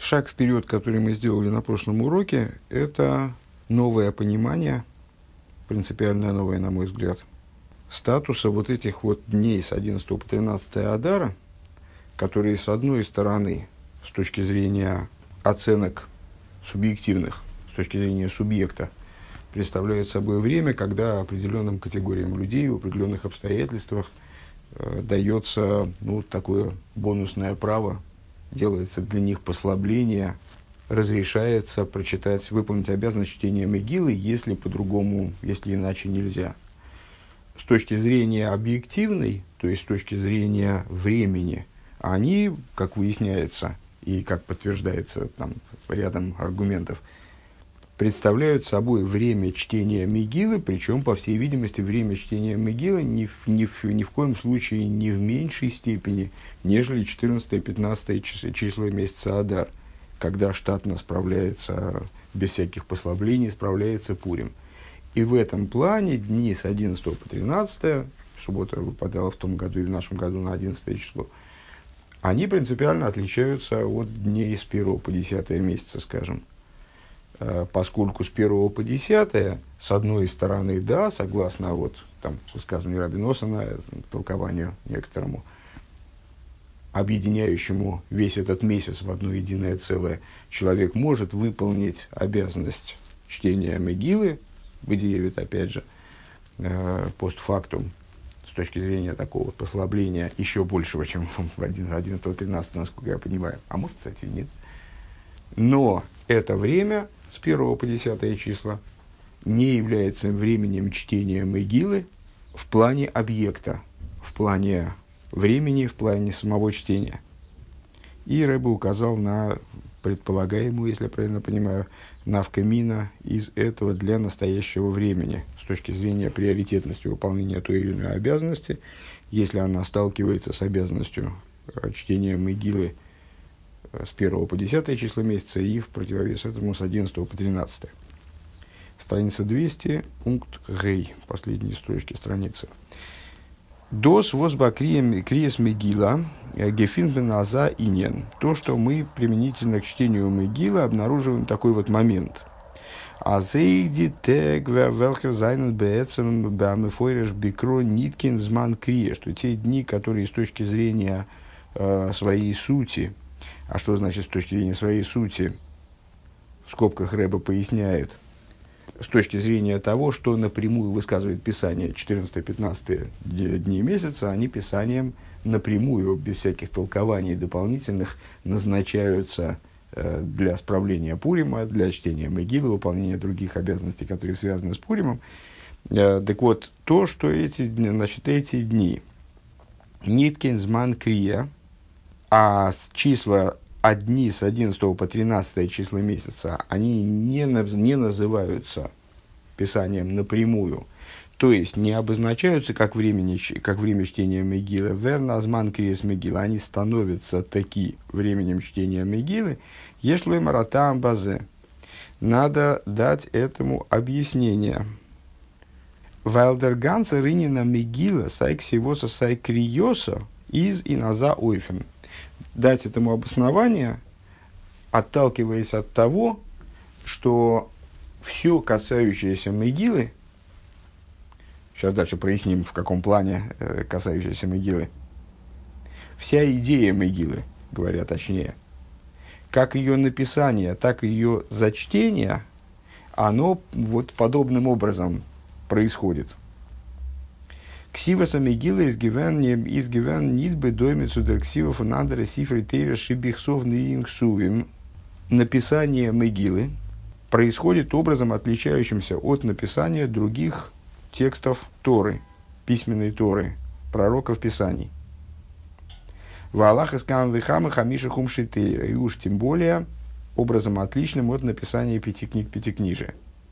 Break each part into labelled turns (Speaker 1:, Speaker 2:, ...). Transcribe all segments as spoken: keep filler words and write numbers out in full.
Speaker 1: Шаг вперед, который мы сделали на прошлом уроке, это новое понимание, принципиально новое, на мой взгляд, статуса вот этих вот дней с одиннадцатого по тринадцатое Адара, которые, с одной стороны, с точки зрения оценок субъективных, с точки зрения субъекта, представляют собой время, когда определенным категориям людей в определенных обстоятельствах э, дается ну, такое бонусное право, делается для них послабление, разрешается прочитать, выполнить обязанность чтения Мегилы, если по-другому, если иначе нельзя. С точки зрения объективной, то есть с точки зрения времени, они, как выясняется и как подтверждается там, рядом аргументов, представляют собой время чтения Мегилы, причем, по всей видимости, время чтения Мегилы ни в, ни, в, ни в коем случае не в меньшей степени, нежели четырнадцатое-пятнадцатое числа месяца Адар, когда штатно справляется, без всяких послаблений, справляется Пурим. И в этом плане дни с одиннадцатого по тринадцатое, суббота выпадала в том году и в нашем году на одиннадцатое число, они принципиально отличаются от дней с первого по десятое месяца, скажем. Поскольку с первого по десятое, с одной стороны, да, согласно вот, там, высказыванию Раби Носона, толкованию некоторому, объединяющему весь этот месяц в одно единое целое, человек может выполнить обязанность чтения Мегилы, выдеевит, опять же, э, постфактум, с точки зрения такого послабления, еще большего, чем в одиннадцатого-тринадцатого, насколько я понимаю. А может, кстати, нет. Но это время с первого по десятое числа не является временем чтения Мегилы в плане объекта, в плане времени, в плане самого чтения. И Рэбе указал на предполагаемую, если я правильно понимаю, навкамина из этого для настоящего времени, с точки зрения приоритетности выполнения той или иной обязанности, если она сталкивается с обязанностью чтения Мегилы с первого по десятое число месяца и в противовес этому с одиннадцатого по тринадцатое. Страница двести, пункт Гей, последние строчки страницы. Дос возба криес Мегила гефинбен аза иньян. То, что мы применительно к чтению Мегила обнаруживаем такой вот момент. Азейди тег велхер зайнен бээцем бэамэфойреш бикро ниткин зман крие. Что те дни, которые с точки зрения э, своей сути. А что значит с точки зрения своей сути? В скобках Рэбе поясняет. С точки зрения того, что напрямую высказывает Писание четырнадцатое-пятнадцатое дней месяца, они Писанием напрямую, без всяких толкований дополнительных, назначаются э, для справления Пурима, для чтения Мегилы, выполнения других обязанностей, которые связаны с Пуримом. Э, так вот, то, что эти, значит, эти дни Ниткин Зман Крия, а числа от дни с одиннадцатого по тринадцатое числа месяца, они не, не называются Писанием напрямую, то есть не обозначаются как, времени, как время чтения Мегилы. Верна Азман Криес Мегила, они становятся таки временем чтения Мегилы. Ешлой Маратам Базе. Надо дать этому объяснение. Вайлдерганца Ринина Мегила сайксивоса сайкриоса из иназа ойфен. Дать этому обоснование, отталкиваясь от того, что все касающееся Мегилы, сейчас дальше проясним, в каком плане э, касающееся Мегилы, вся идея Мегилы, говоря точнее, как ее написание, так и ее зачтение, оно вот подобным образом происходит. Ксиваса Мегила изгивен нидбы доймицу дер ксивов надра сифры тейра шибихсов ниингсувим. Написание Мегилы происходит образом, отличающимся от написания других текстов Торы, письменной Торы, пророков Писаний. Ваалах искам вихама хамиша хумши тейра. И уж тем более образом отличным от написания пяти книг Пятикнижия.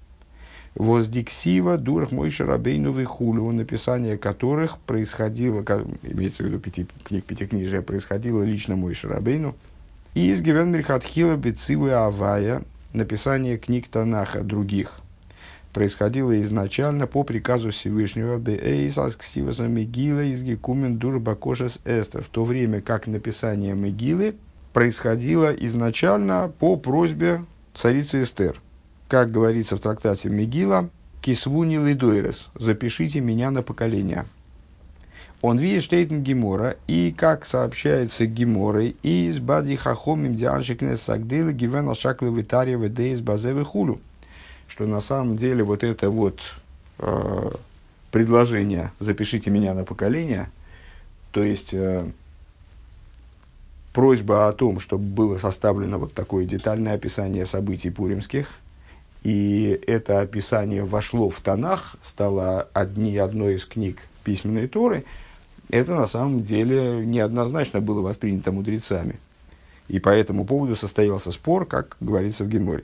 Speaker 1: Воздиксива дурах Мойше Рабейну вихулю, написание которых происходило, как, имеется в виду пяти, книг Пятикнижия, происходило лично Мойше Рабейну. И из Гевен Мирхатхила Бециву Авая, написание книг Танаха других, происходило изначально по приказу Всевышнего Беэйсас Ксиваса Мегила из Гекумен Дур Бакошес Эстер, в то время как написание Мегилы происходило изначально по просьбе царицы Эстер. Как говорится в трактате Мегила, «Кисвуни лидойрес» – «Запишите меня на поколение». Он видит штейтен Гемора, и, как сообщается Геморой, из бади хахомим дианшикнес сагдылы гивен алшаклы витария вдейс базевы хулю, что на самом деле вот это вот э, предложение «запишите меня на поколение», то есть э, просьба о том, чтобы было составлено вот такое детальное описание событий пуримских, и это описание вошло в Танах, стало одни, одной из книг письменной Торы, это на самом деле неоднозначно было воспринято мудрецами. И по этому поводу состоялся спор, как говорится в Геморе.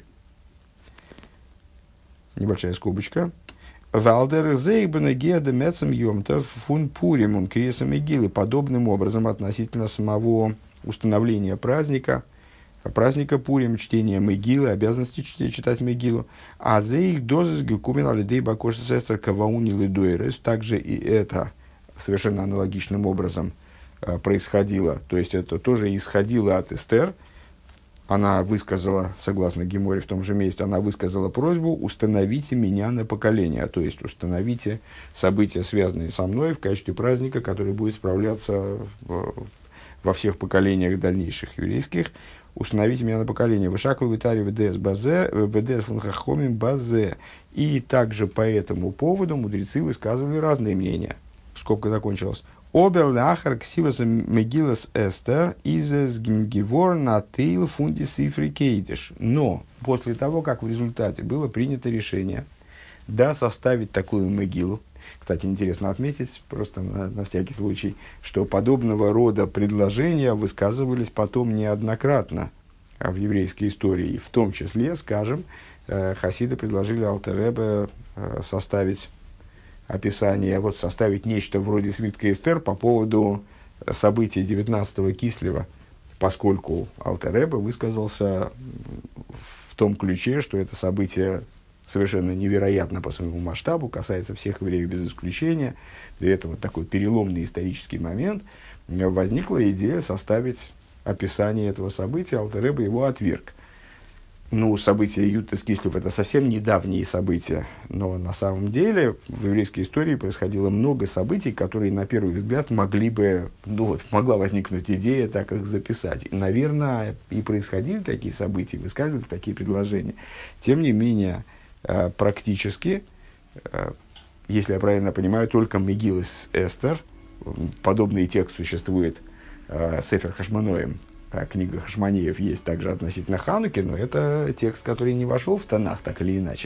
Speaker 1: Небольшая скобочка. Валдер зейбена геда мецем йомтов фун пурим он кресом игилы. Подобным образом относительно самого установления праздника, праздника Пурим, чтения Мегилы, обязанности читать, читать Мегилу. А зейх дозис гекумен алидей бакошта сестер кавауни лидуэрес. Также и это совершенно аналогичным образом э, происходило. То есть это тоже исходило от Эстер. Она высказала, согласно Геморе в том же месте, она высказала просьбу: установите меня на поколение. То есть установите события, связанные со мной, в качестве праздника, который будет справляться в, во всех поколениях дальнейших еврейских. Установите меня на поколение. Вышакл витари вдс базе, вдс фунхахомим базе. И также по этому поводу мудрецы высказывали разные мнения. Скобка закончилась. Обер лахар ксивас мегилас эстер изес гимгивор на тейл фунди сифри кейдеш. Но после того, как в результате было принято решение, да, составить такую мегилу. Кстати, интересно отметить, просто на, на всякий случай, что подобного рода предложения высказывались потом неоднократно в еврейской истории. В том числе, скажем, хасиды предложили Алтер Ребе составить описание, вот составить нечто вроде свитка Эстер по поводу событий девятнадцатого Кислева, поскольку Алтер Ребе высказался в том ключе, что это событие совершенно невероятно по своему масштабу, касается всех евреев без исключения. И это вот такой переломный исторический момент. Возникла идея составить описание этого события, Алтер Ребе его отверг. Ну, события Ютес Кислев — это совсем недавние события, но на самом деле в еврейской истории происходило много событий, которые, на первый взгляд, могли бы, ну вот, могла возникнуть идея так их записать. И, наверное, и происходили такие события, высказывали такие предложения. Тем не менее, практически, если я правильно понимаю, только Мегилас Эстер, подобный текст существует Сефер Хашмоноим, книга Хашманеев есть также относительно Хануки, но это текст, который не вошел в Танах, так или иначе.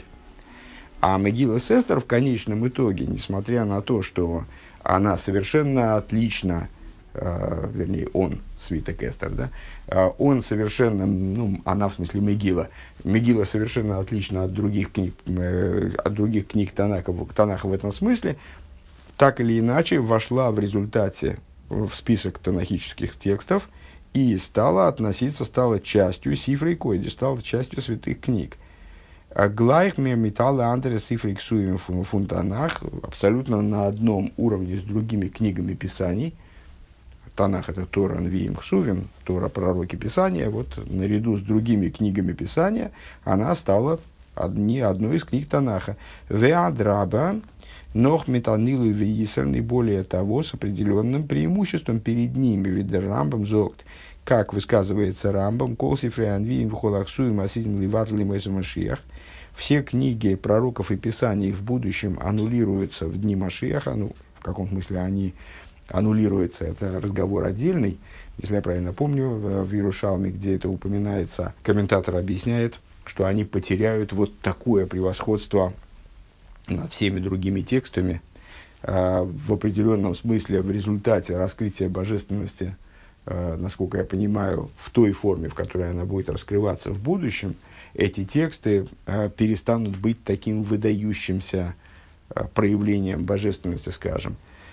Speaker 1: А Мегилас Эстер в конечном итоге, несмотря на то, что она совершенно отлично, э, вернее, он, свиток Эстер, да, э, он совершенно, ну, она в смысле Мегила, Мегила совершенно отлична от других книг, э, от других книг Танаха, Танаха в этом смысле, так или иначе вошла в результате в список танахических текстов, и стала относиться, стала частью Сифрей Койди, стала частью святых книг. Глайх мне металлы андерес Сифрей Ксуем фунтанах абсолютно на одном уровне с другими книгами Писаний. Танах — это Тора Нвиим Ксувим, Тора, пророки Писания. Вот наряду с другими книгами Писания она стала одни, одной из книг Танаха. Веадраба Нох метанилу и веисер, и более того, с определенным преимуществом перед ними, ведь Рамбам зогт, как высказывается Рамбам, кол сифрей анвиим вхолаксу и масидим ливатли мэсу машиях. Все книги пророков и писаний в будущем аннулируются в дни Машиаха. Ну, в каком смысле они аннулируются, это разговор отдельный. Если я правильно помню, в Иерушалме, где это упоминается, комментатор объясняет, что они потеряют вот такое превосходство над всеми другими текстами, э, в определенном смысле в результате раскрытия божественности, э, насколько я понимаю, в той форме, в которой она будет раскрываться в будущем, эти тексты э, перестанут быть таким выдающимся э, проявлением божественности, скажем,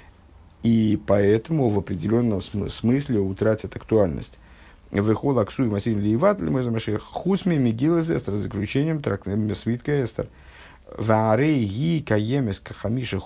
Speaker 1: и поэтому в определенном см- смысле утратят актуальность. Выхол аксу и масиль ливат хусми мегилас эстер, заключением трактата свитка Эстер. И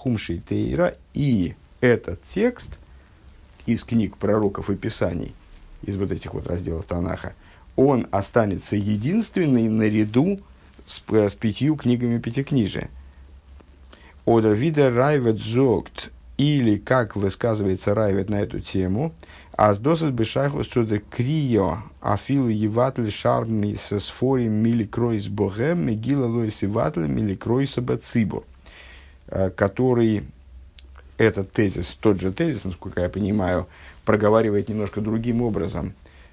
Speaker 1: этот текст из книг пророков и писаний, из вот этих вот разделов Танаха, он останется единственный наряду с, с пятью книгами Пятикнижия. Oder wieder Райвет зогт, или, как высказывается Райвет на эту тему, «Аз досад бешайхус цуде крио, афилу еватль шарми со сфорим мили кройс богем, мегила лойс еватль мили кройса бацибур», который, этот тезис, тот же тезис, насколько я понимаю, проговаривает немножко другим образом.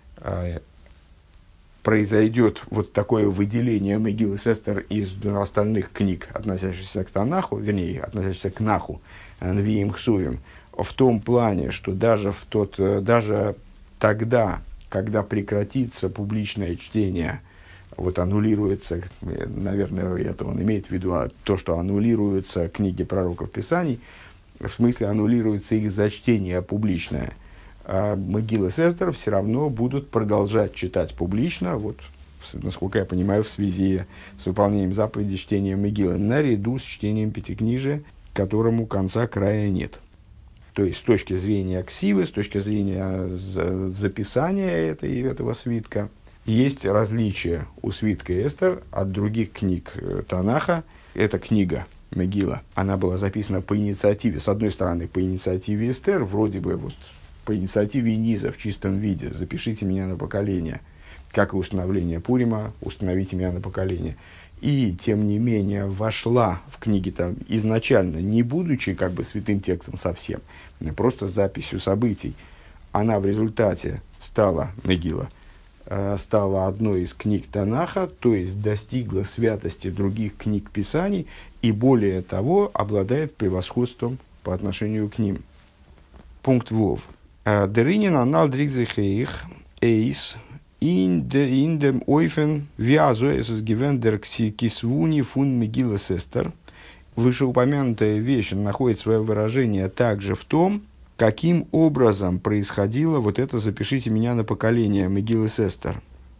Speaker 1: Произойдет вот такое выделение Мегиллас Эстер из остальных книг, относящихся к Танаху, вернее, относящихся к Наху, Нвиим Хсувим, в том плане, что даже, в тот, даже тогда, когда прекратится публичное чтение, вот аннулируется, наверное, это он имеет в виду, а то, что аннулируются книги пророков Писаний, в смысле аннулируется их зачтение публичное, а Мегиллас Эстер все равно будут продолжать читать публично, вот, насколько я понимаю, в связи с выполнением заповеди чтения Мегиллы, наряду с чтением Пятикнижия, которому конца края нет. То есть, с точки зрения ксивы, с точки зрения записания этой, этого свитка, есть различия у свитка Эстер от других книг Танаха. Эта книга Мегилла, она была записана по инициативе, с одной стороны, по инициативе Эстер, вроде бы вот по инициативе Низа в чистом виде, запишите меня на поколение, как и установление Пурима, установите меня на поколение. И, тем не менее, вошла в книги там изначально, не будучи как бы святым текстом совсем, просто записью событий. Она в результате стала, Мегилла, э, стала одной из книг Танаха, то есть достигла святости других книг Писаний и, более того, обладает превосходством по отношению к ним. Пункт Вов. Деринин анал дригзехеих эйс in dem Ойфен, wie also es ist gewähnt der Kiswuni von Megillus Эстер. Вышеупомянутая вещь находит свое выражение также в том, каким образом происходило вот это «запишите меня на поколение» Megillus Эстер.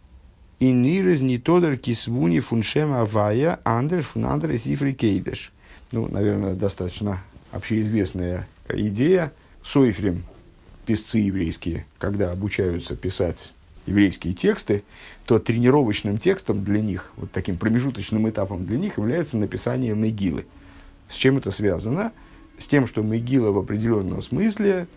Speaker 1: In ihres nitoder Kiswuni von Shem Avaya anders von andere Sifri Кейдеш. Ну, наверное, достаточно общеизвестная идея. Сойфрим, писцы еврейские, когда обучаются писать еврейские тексты, то тренировочным текстом для них, вот таким промежуточным этапом для них является написание Мегиллы. С чем это связано? С тем, что Мегилла в определенном смысле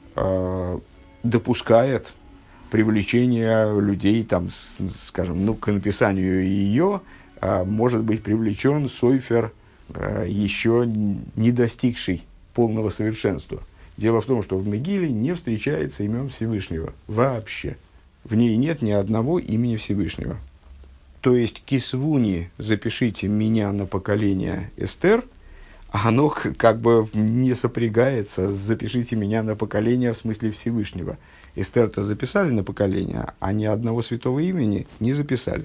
Speaker 1: э, допускает привлечение людей, там, с, скажем, ну, к написанию ее э, может быть привлечен сойфер, э, еще не достигший полного совершенства. Дело в том, что в Мегилле не встречается имен Всевышнего вообще. В ней нет ни одного имени Всевышнего. То есть, кисвуни, запишите меня на поколение Эстер, оно как бы не сопрягается с запишите меня на поколение в смысле Всевышнего. Эстер-то записали на поколение, а ни одного святого имени не записали.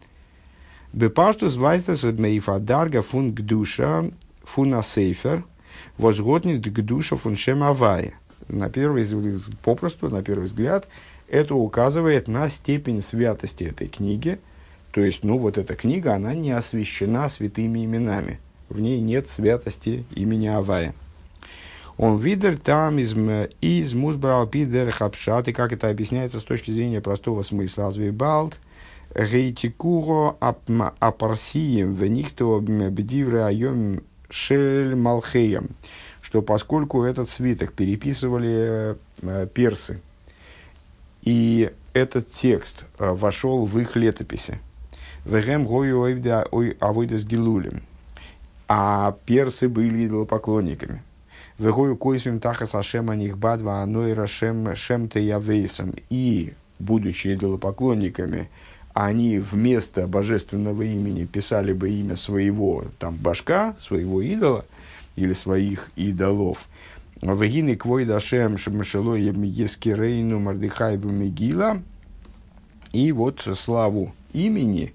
Speaker 1: Бепаштус вайстас мейфадарга фун гдуша фун асейфер возгоднит гдуша фун шем авая. На первый взгляд, попросту, на первый взгляд, это указывает на степень святости этой книги. То есть, ну, вот эта книга, она не освящена святыми именами. В ней нет святости имени Авая. Он видер там из из музбрал пидер хапшат, и как это объясняется с точки зрения простого смысла. Азвибалт рейтикуро апарсием веникто бедивре айом шель малхеем, что поскольку этот свиток переписывали э, персы, и этот текст э, вошел в их летописи, вегем гою авойдес гилулем, а персы были идолопоклонниками, вегою койсвим тахас ашем анихбад ва аной рашем шем теявейсом, и, будучи идолопоклонниками, они вместо божественного имени писали бы имя своего там башка, своего идола или своих идолов. Вегины квой дашем шемшело ескирейну мардыхайбу мегила. И вот славу имени,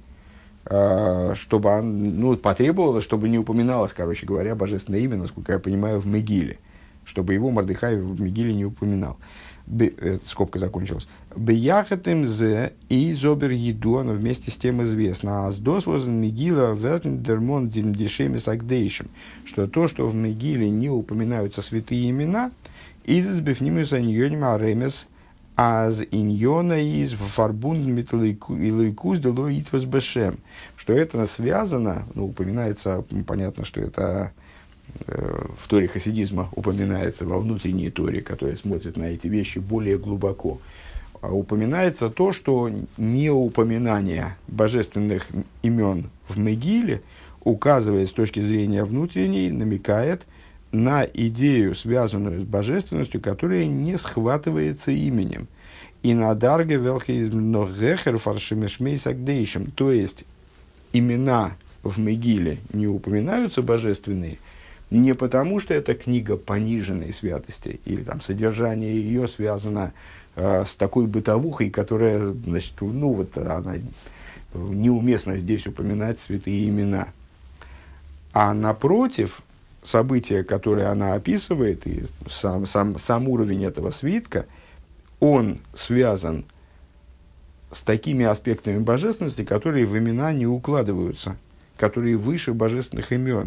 Speaker 1: чтобы ну, потребовалось, чтобы не упоминалось, короче говоря, божественное имя, насколько я понимаю, в Мегиле, чтобы его Мордыхай в Мегиле не упоминал. Б, скобка закончилась. Бияхатым зе и зобер еду, оно вместе с тем известно. А с досвозен Мегила вертн дермон дишеми сагдейшим, что то, что в Мегиле не упоминаются святые имена, из избивнимуса ньоним аремес аз иньона из фарбунд митлайкус дело итвас бешем, что это связано, ну, упоминается, понятно, что это э, в Торе хасидизма упоминается во внутренней Торе, которая смотрит на эти вещи более глубоко. А упоминается то, что неупоминание божественных имен в Мегиле указывает с точки зрения внутренней, намекает на идею, связанную с божественностью, которая не схватывается именем. И на дарге велхизмногехер фаршемешмейсагдейшем, то есть имена в Мегиле не упоминаются божественные, не потому, что это книга пониженной святости, или там содержание ее связано э, с такой бытовухой, которая, значит, ну вот она неуместно здесь упоминать святые имена. А напротив, события, которые она описывает, и сам, сам, сам уровень этого свитка, он связан с такими аспектами божественности, которые в имена не укладываются, которые выше божественных имен.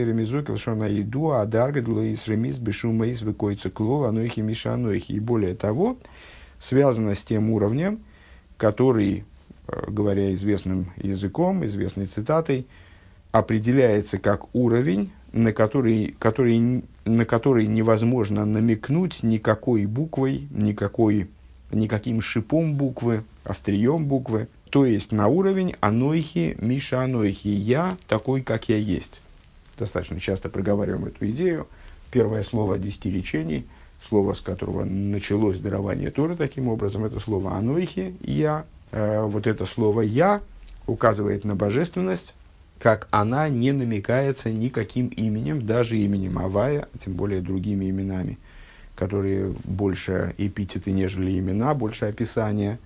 Speaker 1: И более того, связано с тем уровнем, который, говоря известным языком, известной цитатой, определяется как уровень, на который, который, на который невозможно намекнуть никакой буквой, никакой, никаким шипом буквы, острием буквы. То есть на уровень «анойхи, миша анойхи», «я такой, как я есть». Достаточно часто проговариваем эту идею. Первое слово десяти речений, слово, с которого началось дарование Торы таким образом, это слово «анойхи», «я». Вот это слово «я» указывает на божественность, как она не намекается никаким именем, даже именем Авая, тем более другими именами, которые больше эпитеты, нежели имена, больше описания.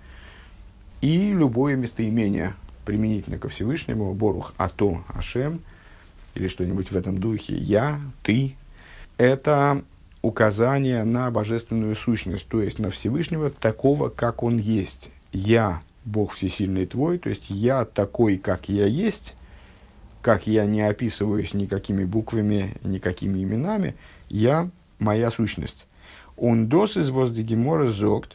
Speaker 1: И любое местоимение, применительно ко Всевышнему, Борух, Ато, Ашем, или что-нибудь в этом духе, я, ты, это указание на божественную сущность, то есть на Всевышнего такого, как он есть. Я, Бог всесильный твой, то есть я такой, как я есть, как я не описываюсь никакими буквами, никакими именами, я моя сущность. Он дос из возле Гемора зогт,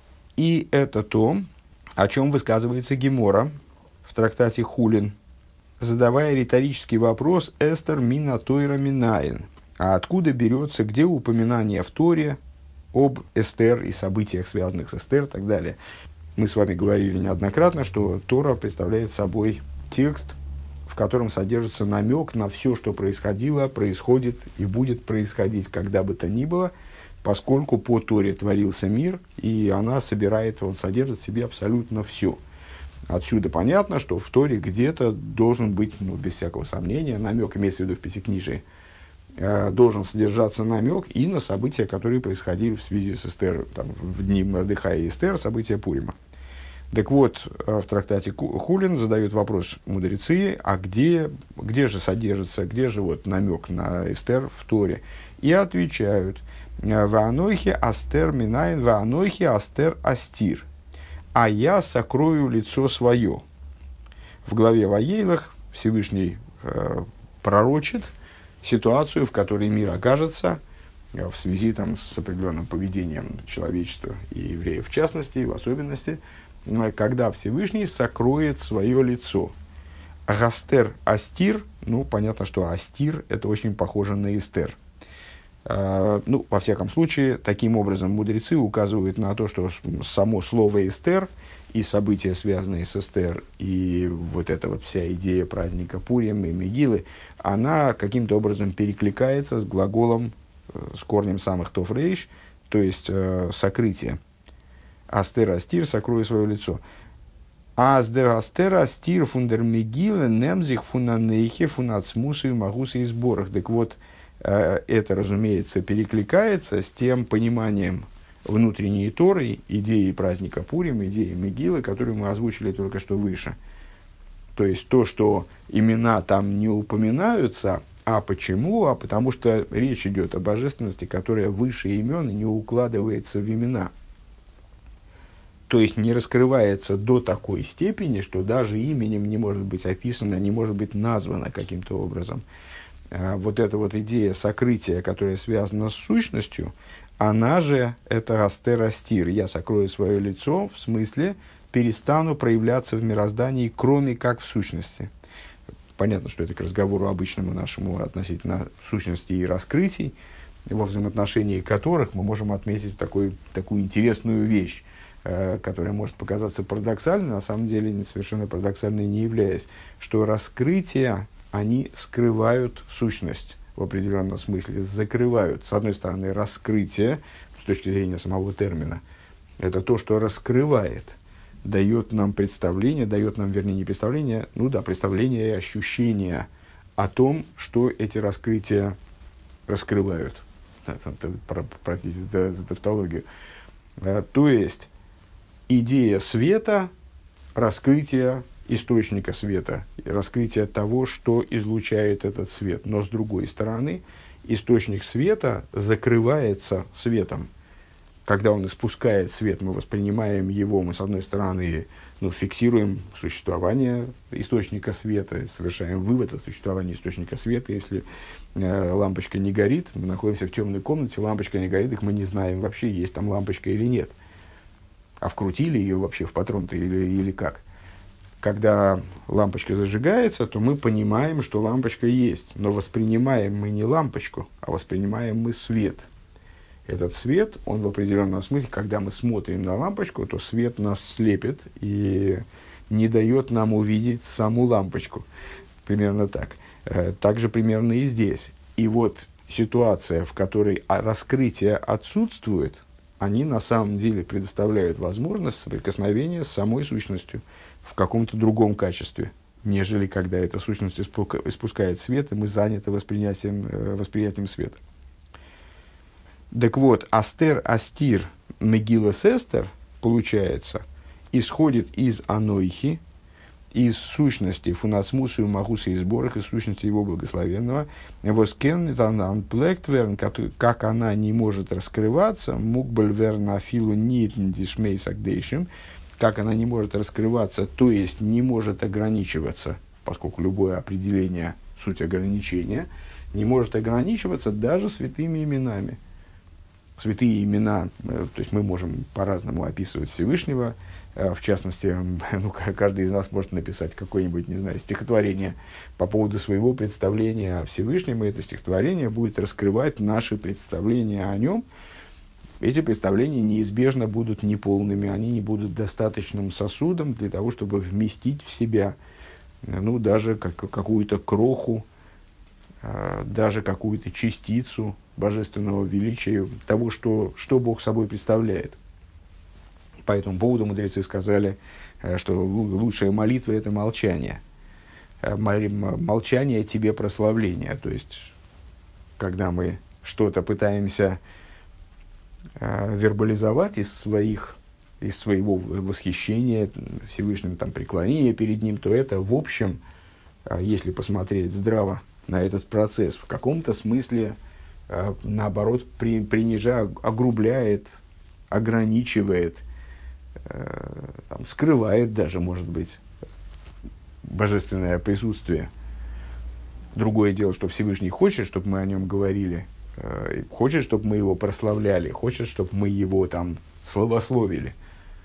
Speaker 1: и это то, о чем высказывается Гемора в трактате Хулин, задавая риторический вопрос «Эстер мина тойра минаин». А откуда берется, где упоминание в Торе об Эстер и событиях, связанных с Эстер и так далее. Мы с вами говорили неоднократно, что Тора представляет собой текст, в котором содержится намек на все, что происходило, происходит и будет происходить, когда бы то ни было, поскольку по Торе творился мир, и она собирает, он содержит в себе абсолютно все. Отсюда понятно, что в Торе где-то должен быть, ну, без всякого сомнения, намек, имеется в виду в Пятикнижии, э, должен содержаться намек и на события, которые происходили в связи с Эстер, там, в дни Мордехая и Эстер, события Пурима. Так вот, в трактате Хулин задают вопрос мудрецы, а где, где же содержится, где же вот намек на Эстер в Торе? И отвечают, «Ваанойхи астер минайн, ваанойхи астер астир, а я сокрою лицо свое». В главе Ваейлах Всевышний э, пророчит ситуацию, в которой мир окажется э, в связи там, с определенным поведением человечества и евреев в частности, в особенности, когда Всевышний сокроет свое лицо. Гастер астир, ну, понятно, что астир – это очень похоже на Эстер. Uh, ну, во всяком случае, таким образом мудрецы указывают на то, что само слово Эстер и события, связанные с Эстер, и вот эта вот вся идея праздника Пурим и Мегилы, она каким-то образом перекликается с глаголом, с корнем самых тов рейш, то есть uh, сокрытие. Астер астир, сокрою свое лицо. Аздер астер астир фундер Мегилы немзих фунанейхе фунацмусу и магусы и сборах. Так вот, это, разумеется, перекликается с тем пониманием внутренней Торы, идеи праздника Пурим, идеи Мегилы, которую мы озвучили только что выше. То есть то, что имена там не упоминаются, а почему? А потому что речь идет о божественности, которая выше имен и не укладывается в имена. То есть не раскрывается до такой степени, что даже именем не может быть описано, не может быть названо каким-то образом. Вот эта вот идея сокрытия, которая связана с сущностью, Она же это Астер Астир. Я сокрою свое лицо, в смысле перестану проявляться в мироздании, кроме как в сущности. Понятно, что это к разговору обычному нашему относительно сущности и раскрытий, во взаимоотношении которых мы можем отметить такой, такую интересную вещь, э, которая может показаться парадоксальной, на самом деле совершенно парадоксальной не являясь, что раскрытия, они скрывают сущность в определенном смысле, закрывают. С одной стороны, раскрытие, с точки зрения самого термина, это то, что раскрывает, дает нам представление, дает нам, вернее, не представление, ну да, представление и ощущение о том, что эти раскрытия раскрывают. Простите за, за тавтологию. То есть, идея света, раскрытие источника света, раскрытие того, что излучает этот свет. Но с другой стороны, источник света закрывается светом. Когда он испускает свет, мы воспринимаем его, мы, с одной стороны, ну, фиксируем существование источника света, совершаем вывод о существовании источника света. Если э, лампочка не горит, мы находимся в темной комнате, лампочка не горит, их мы не знаем вообще, есть там лампочка или нет. А вкрутили ее вообще в патрон-то или, или как? Когда лампочка зажигается, то мы понимаем, что лампочка есть, но воспринимаем мы не лампочку, а воспринимаем мы свет. Этот свет, он в определенном смысле, когда мы смотрим на лампочку, то свет нас слепит и не дает нам увидеть саму лампочку. Примерно так. Также примерно и здесь. И вот ситуация, в которой раскрытие отсутствует, они на самом деле предоставляют возможность соприкосновения с самой сущностью в каком-то другом качестве, нежели когда эта сущность испускает свет, и мы заняты восприятием, восприятием света. Так вот, Астер Астир Мегилас Эстер, получается, исходит из Анойхи, из сущности Фунацмуса и Магуса и сборах, из сущности его благословенного, как она не может раскрываться, Мукбальверн Афилу Нитн Дишмей Сагдейшим, как она не может раскрываться, то есть не может ограничиваться, поскольку любое определение – суть ограничения, не может ограничиваться даже святыми именами. Святые имена, то есть мы можем по-разному описывать Всевышнего, в частности, ну, каждый из нас может написать какое-нибудь, не знаю, стихотворение по поводу своего представления о Всевышнем, и это стихотворение будет раскрывать наши представления о нем. Эти представления неизбежно будут неполными, они не будут достаточным сосудом для того, чтобы вместить в себя, ну, даже как, какую-то кроху, даже какую-то частицу божественного величия, того, что, что Бог собой представляет. По этому поводу мудрецы сказали, что лучшая молитва – это молчание. Молчание – тебе прославление. То есть, когда мы что-то пытаемся вербализовать из своих, из своего восхищения Всевышним, там, преклонения перед Ним, то это, в общем, если посмотреть здраво на этот процесс, в каком-то смысле, наоборот, при, принижая, огрубляет, ограничивает, там, скрывает даже, может быть, божественное присутствие. Другое дело, что Всевышний хочет, чтобы мы о нем говорили, хочет, чтобы мы его прославляли, хочет, чтобы мы его там славословили.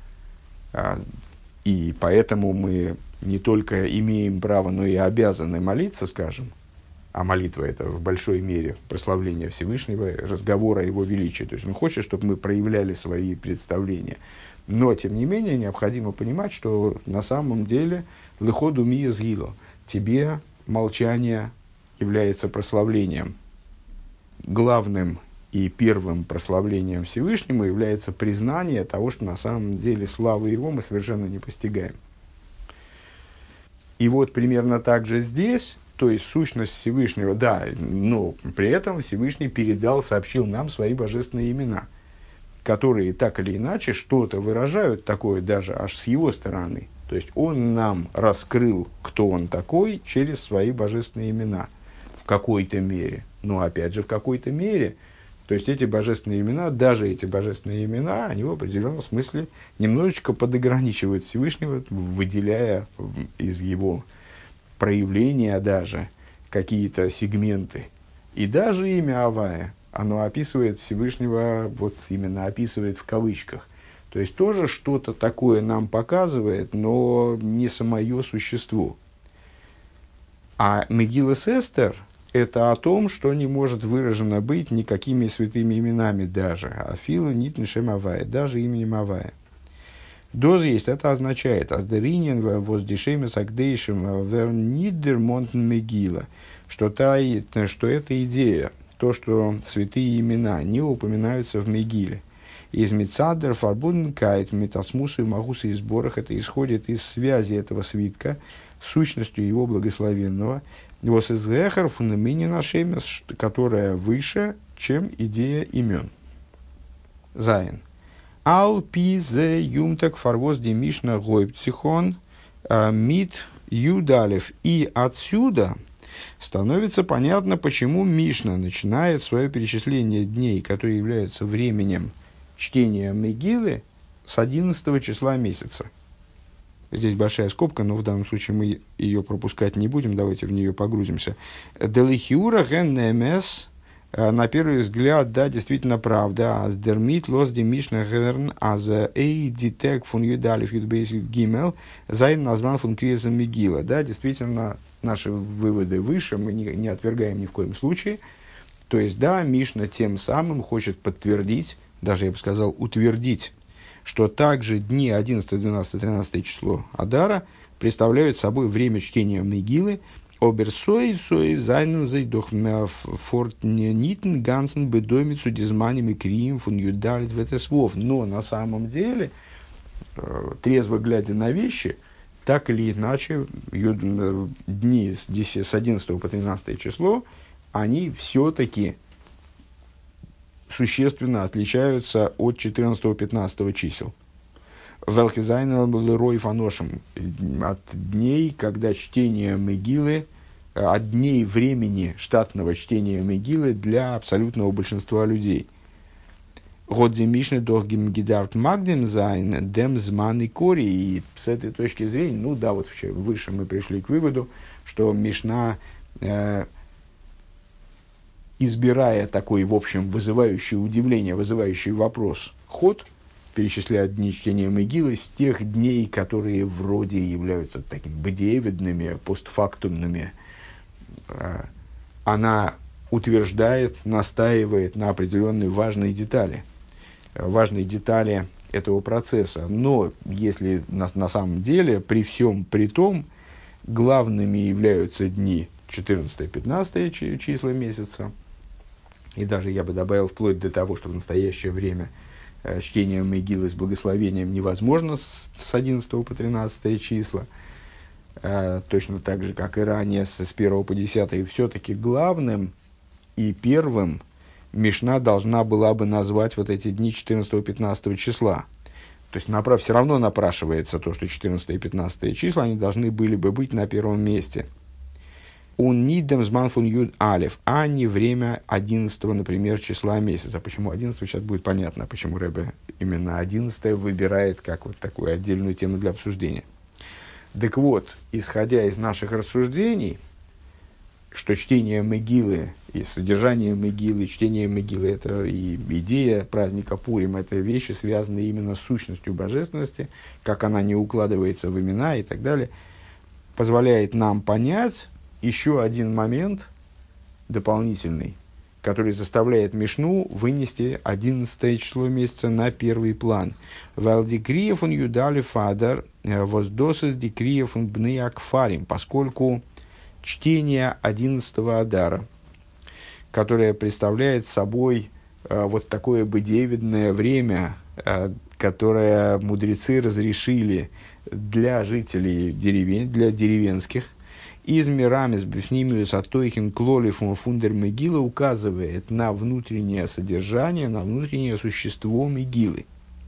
Speaker 1: И поэтому мы не только имеем право, но и обязаны молиться, скажем, а молитва – это в большой мере прославление Всевышнего, разговор о его величии. То есть он хочет, чтобы мы проявляли свои представления. Но, тем не менее, необходимо понимать, что на самом деле «лыходу мия згило» тебе молчание является прославлением. Главным и первым прославлением Всевышнему является признание того, что на самом деле славы его мы совершенно не постигаем. И вот примерно так же здесь, то есть сущность Всевышнего, да, но при этом Всевышний передал, сообщил нам свои божественные имена, которые так или иначе что-то выражают такое даже аж с его стороны. То есть он нам раскрыл, кто он такой, через свои божественные имена в какой-то мере. Но опять же в какой-то мере. То есть эти божественные имена, даже эти божественные имена, они в определенном смысле немножечко подограничивают Всевышнего, выделяя из его проявления даже какие-то сегменты. И даже имя Авая, оно описывает Всевышнего, вот именно описывает в кавычках. То есть тоже что-то такое нам показывает, но не самое существо. А Мегилас Эстер – это о том, что не может выражено быть никакими святыми именами даже. Афилу нит нишем авая, даже именем Авая. Доз есть, это означает «Аздеринен воздешемес агдейшем вернидер монтен Мегила», что, та, что эта идея, то, что святые имена не упоминаются в Мегиле. Из Мицадер фарбуденкайт метасмусу и магуса и сборах, это исходит из связи этого свитка с сущностью его благословенного, восизгехар фунаминина шемес, которая выше, чем идея имен. Зайн. Ал пи зе юмтак фарвоз демишна гойбцихон мит юдалев. И отсюда становится понятно, почему Мишна начинает свое перечисление дней, которые являются временем чтения Мегилы, с одиннадцатого числа месяца. Здесь большая скобка, но в данном случае мы ее пропускать не будем, давайте в нее погрузимся. Делихиура ген немес, на первый взгляд, да, действительно правда. Аз дермит лос ди Мишна герн, аз эй дитек фун юдалев юдбейс юдгимел, зайн назван фун криесом Мегила. Да, действительно, наши выводы выше, мы не, не отвергаем ни в коем случае. То есть, да, Мишна тем самым хочет подтвердить, даже, я бы сказал, утвердить, что также дни одиннадцатое, двенадцатое, тринадцатое число Адара представляют собой время чтения Мегилы, оберсоев, соев, зайнен, зайдох, фортнитен, гансен, бедомицу, дизманим и крием, фун юдалит, ветесвов. Но на самом деле, трезво глядя на вещи, так или иначе, дни с одиннадцатого по тринадцатое число, они все-таки существенно отличаются от четырнадцатого-пятнадцатого чисел. Велхизайн лерой фаношем, от дней, когда чтение Мегилы, от дней времени штатного чтения Мегилы для абсолютного большинства людей. Годзи Мишны дохгим гидарт магдем зайн дем зман и кори. И с этой точки зрения, ну да, вот выше мы пришли к выводу, что Мишна, э, избирая такой, в общем, вызывающий удивление, вызывающий вопрос ход, перечисляет дни чтения Мегилы с тех дней, которые вроде являются такими бадиевидными, постфактумными. Она утверждает, настаивает на определенной важной детали, важной детали этого процесса. Но если на, на самом деле, при всем при том, главными являются дни четырнадцатое-пятнадцатое числа месяца, и даже я бы добавил вплоть до того, что в настоящее время э, чтение Мегилы с благословением невозможно с, с одиннадцатого по тринадцатое числа, э, точно так же, как и ранее, с, с первого по десятое. И все-таки главным и первым Мишна должна была бы назвать вот эти дни четырнадцатого-пятнадцатого числа. То есть направ, все равно напрашивается то, что четырнадцатое и пятнадцатое числа, они должны были бы быть на первом месте. Он нидем зман фун юд алев, а не время одиннадцатого, например, числа месяца. Почему одиннадцатого, сейчас будет понятно, почему Ребе именно одиннадцатое выбирает как вот такую отдельную тему для обсуждения. Так вот, исходя из наших рассуждений, что чтение Мегилы и содержание Мегилы, чтение Мегилы – это и идея праздника Пурим, это вещи, связанные именно с сущностью божественности, как она не укладывается в имена и так далее, позволяет нам понять еще один момент дополнительный, который заставляет Мишну вынести одиннадцатое число месяца на первый план. «Валдикриев он юдали фадар воздосыз дикриев он бны акфарим», поскольку чтение одиннадцатого Адара, которое представляет собой э, вот такое бадиевидное время, э, которое мудрецы разрешили для жителей деревень, для деревенских, из мирами с бифнимиус атоихин клолифун фундер Мегила, указывает на внутреннее содержание, на внутреннее существо Мегилы.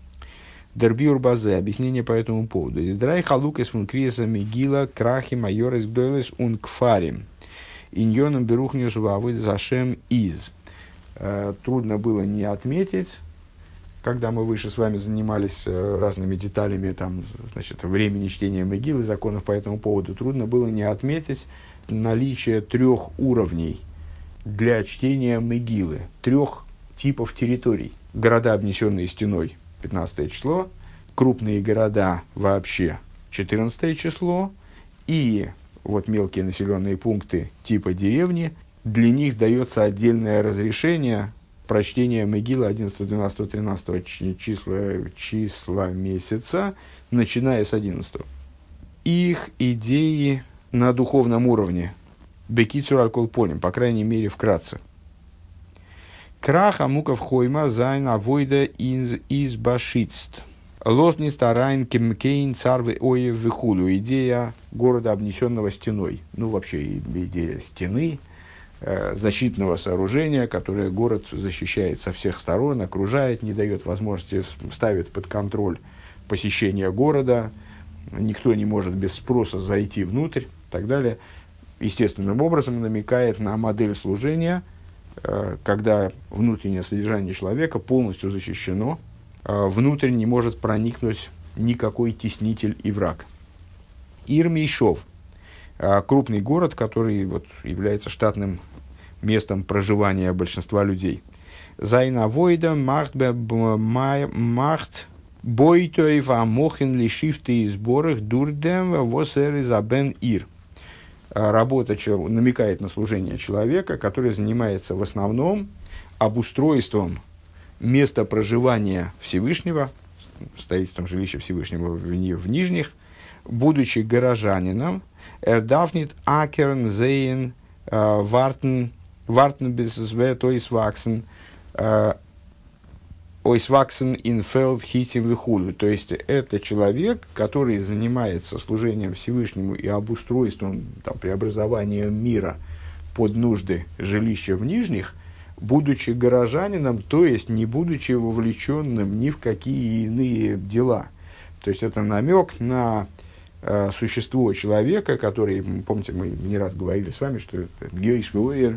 Speaker 1: Дербиур базе, объяснение по этому поводу. Издрай халукес фун криеса Мегила крахи майорес гдойлес ун кфарим. Иньоном берухниус вавы зашем из. Трудно было не отметить, когда мы выше с вами занимались разными деталями там, значит, времени чтения Мегилы, законов по этому поводу, трудно было не отметить наличие трех уровней для чтения Мегилы трех типов территорий. Города, обнесенные стеной, пятнадцатое число, крупные города вообще, четырнадцатое число, и вот мелкие населенные пункты типа деревни, для них дается отдельное разрешение прочтения Мегилы одиннадцатого, двенадцатого, тринадцатого числа, числа месяца, начиная с одиннадцатого. Их идеи на духовном уровне. Бекицур аль-колполим, по крайней мере, вкратце. Краха муков хойма зайн авойда из избашитст. Лознист арайн кемкейн царвы оев вихулю. Идея города, обнесенного стеной. Ну, вообще, идея стены, э, защитного сооружения, которое город защищает со всех сторон, окружает, не дает возможности, ставит под контроль посещение города. Никто не может без спроса зайти внутрь и так далее. Естественным образом намекает на модель служения, э, когда внутреннее содержание человека полностью защищено, внутрь не может проникнуть никакой теснитель и враг. Ир-Мейшов, крупный город, который вот, является штатным местом проживания большинства людей. Зайна войда махт бойтоев амохин лишифты и сборах дурдем восэр забен ир. Работа намекает на служение человека, который занимается в основном обустройством место проживания Всевышнего, строительством жилища Всевышнего в, в Нижних, будучи горожанином, эрдафнит акерн зейн вартен вартен беззвет ойсваксен ойсваксен инфелд хитим вихулю. То есть, это человек, который занимается служением Всевышнему и обустройством, там, преобразованием мира под нужды жилища в Нижних, будучи горожанином, то есть не будучи вовлеченным ни в какие иные дела. То есть это намек на э, существо человека, который, помните, мы не раз говорили с вами, что Гейшвуэр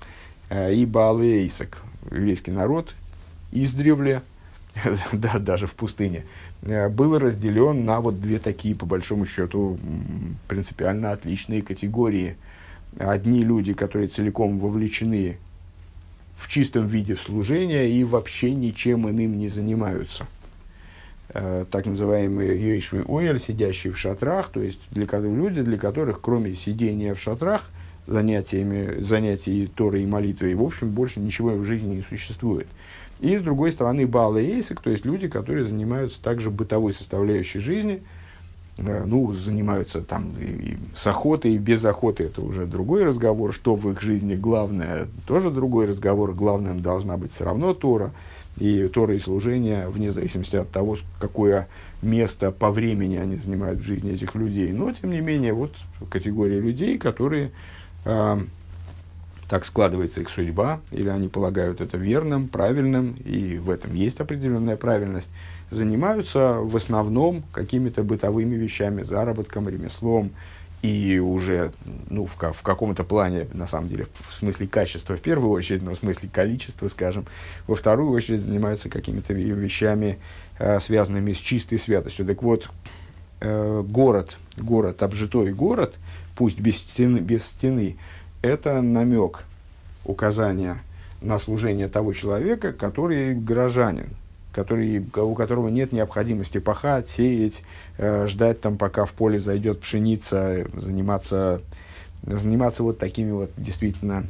Speaker 1: э, и Баалейсак, еврейский народ, издревле, да, даже в пустыне, э, был разделен на вот две такие, по большому счету, принципиально отличные категории. Одни люди, которые целиком вовлечены в чистом виде в служение и вообще ничем иным не занимаются. Э, так называемые Йойшвы Оэль, сидящие в шатрах, то есть для, люди, для которых кроме сидения в шатрах, занятиями, занятий Торой и молитвой, в общем, больше ничего в жизни не существует. И с другой стороны Баал и Эйсек, то есть люди, которые занимаются также бытовой составляющей жизни, э, ну, занимаются там и, и с охотой, и без охоты, это уже другой разговор, что в их жизни главное, тоже другой разговор, главным должна быть все равно Тора, и Тора и служение, вне зависимости от того, какое место по времени они занимают в жизни этих людей. Но, тем не менее, вот категория людей, которые, э, так складывается их судьба, или они полагают это верным, правильным, и в этом есть определенная правильность, занимаются в основном какими-то бытовыми вещами, заработком, ремеслом, и уже ну, в, в каком-то плане, на самом деле, в смысле качества в первую очередь, но в смысле количества, скажем, во вторую очередь занимаются какими-то вещами, э, связанными с чистой святостью. Так вот, э, город, город, обжитой город, пусть без стены, без стены, это намек, указание на служение того человека, который горожанин, который, у которого нет необходимости пахать, сеять, э, ждать, там, пока в поле зайдет пшеница, заниматься, заниматься вот такими вот действительно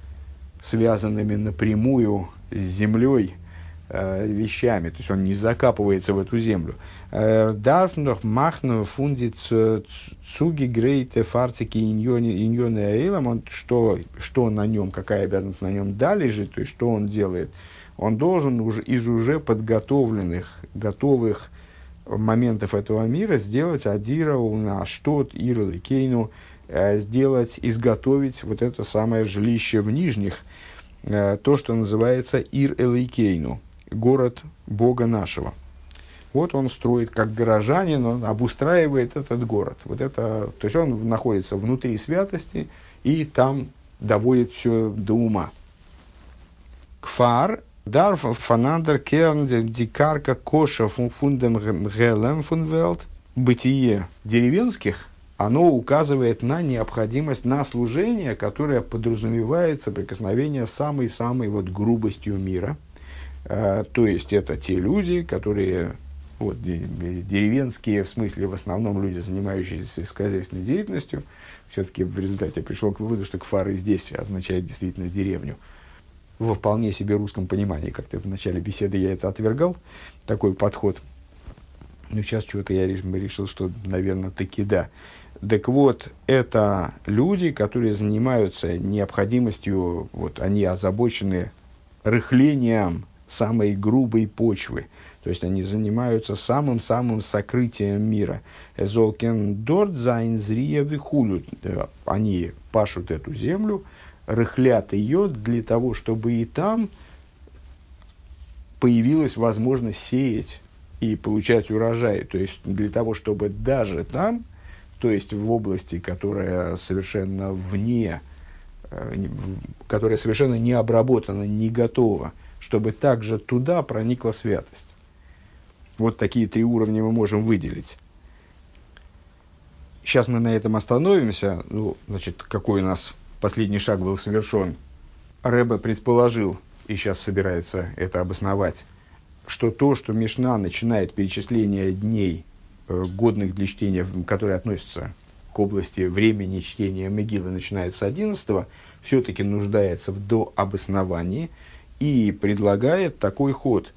Speaker 1: связанными напрямую с землей э, вещами. То есть он не закапывается в эту землю. Дарф noch machen фундит цуги грейте фарцики иньоне эйлам, что что на нем, какая обязанность на нем да лежит, то есть что он делает. Он должен уже из уже подготовленных, готовых моментов этого мира сделать адира на что ир кейну, сделать, изготовить вот это самое жилище в Нижних, то, что называется ир элейкейну, город Бога нашего. Вот он строит как горожанин, он обустраивает этот город. Вот это, то есть он находится внутри святости и там доводит все до ума. Кфар Дарф фанандер керн дикарка коша фундем гелем фунвелт. Бытие деревенских оно указывает на необходимость, на служение, которое подразумевает соприкосновение с самой-самой вот грубостью мира. А, то есть, это те люди, которые, вот, деревенские, в смысле, в основном люди, занимающиеся сельскохозяйственной деятельностью. Все-таки в результате я пришел к выводу, что кфар и здесь означает действительно деревню. Во вполне себе русском понимании. Как-то в начале беседы я это отвергал, такой подход. Но сейчас чего-то я решил, что, наверное, таки да. Так вот, это люди, которые занимаются необходимостью, вот, они озабочены рыхлением самой грубой почвы. То есть, они занимаются самым-самым сокрытием мира. Золкен дорт зайн зрия вихулют. Они пашут эту землю, рыхлят ее для того, чтобы и там появилась возможность сеять и получать урожай. То есть, для того, чтобы даже там, то есть в области, которая совершенно вне, которая совершенно не обработана, не готова, чтобы также туда проникла святость. Вот такие три уровня мы можем выделить. Сейчас мы на этом остановимся. Ну, значит, какой у нас последний шаг был совершен? Ребе предположил, и сейчас собирается это обосновать, что то, что Мишна начинает перечисление дней, годных для чтения, которые относятся к области времени чтения Мегиллы, начинает с одиннадцатого, все-таки нуждается в дообосновании и предлагает такой ход.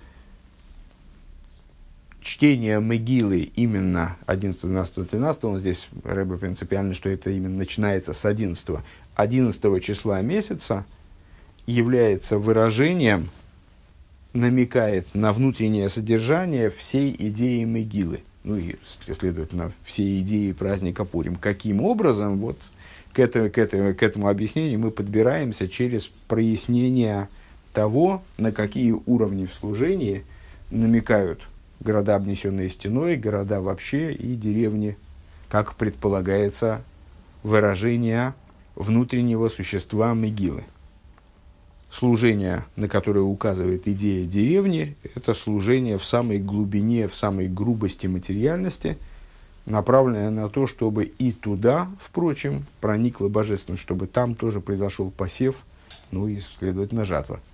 Speaker 1: Чтение Мегиллы именно одиннадцатого, двенадцатого, тринадцатого, он здесь Ребе принципиально, что это именно начинается с одиннадцатого, одиннадцатого числа месяца является выражением, намекает на внутреннее содержание всей идеи Мегиллы. Ну и, следовательно, все идеи праздника Пурим. Каким образом, вот к этому, к, этому, к этому объяснению мы подбираемся через прояснение того, на какие уровни в служении намекают города, обнесенные стеной, города вообще и деревни, как предполагается выражение внутреннего существа Мегиллы. Служение, на которое указывает идея деревни, это служение в самой глубине, в самой грубости материальности, направленное на то, чтобы и туда, впрочем, проникло божественность, чтобы там тоже произошел посев, ну и, следовательно, жатва.